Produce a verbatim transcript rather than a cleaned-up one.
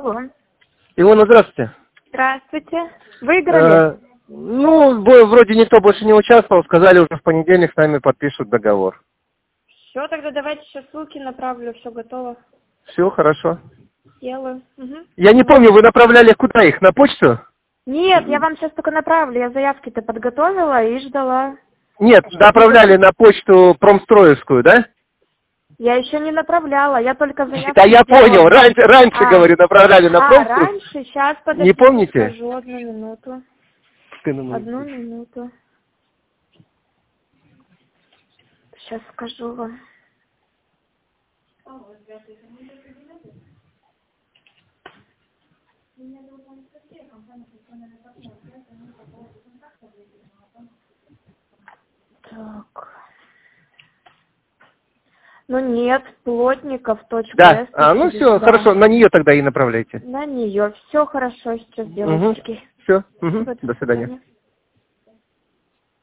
Алло. Илона, здравствуйте. Здравствуйте. Выиграли? Э, ну, бо- вроде никто больше не участвовал, сказали, уже в понедельник с нами подпишут договор. Все, тогда давайте сейчас ссылки направлю, все готово. Все, хорошо. Делаю. Угу. Я не помню, вы направляли куда их, на почту? Нет, я вам сейчас только направлю. Я заявки-то подготовила и ждала. Нет, направляли на почту промстроевскую, да? Я еще не направляла, я только заявку Да я сделала. понял, раньше, раньше, А. говорю, направляли на А, промстрой. раньше, сейчас, подождите, Не помните? скажу, одну минуту. Ты на мою Одну почту. минуту. Сейчас скажу вам. Так. Ну нет, плотников. Да, а, ну все, Да. хорошо, на нее тогда и направляйте. На нее. Все хорошо, сейчас делаю. Угу. Все, угу. Вот, До свидания. свидания.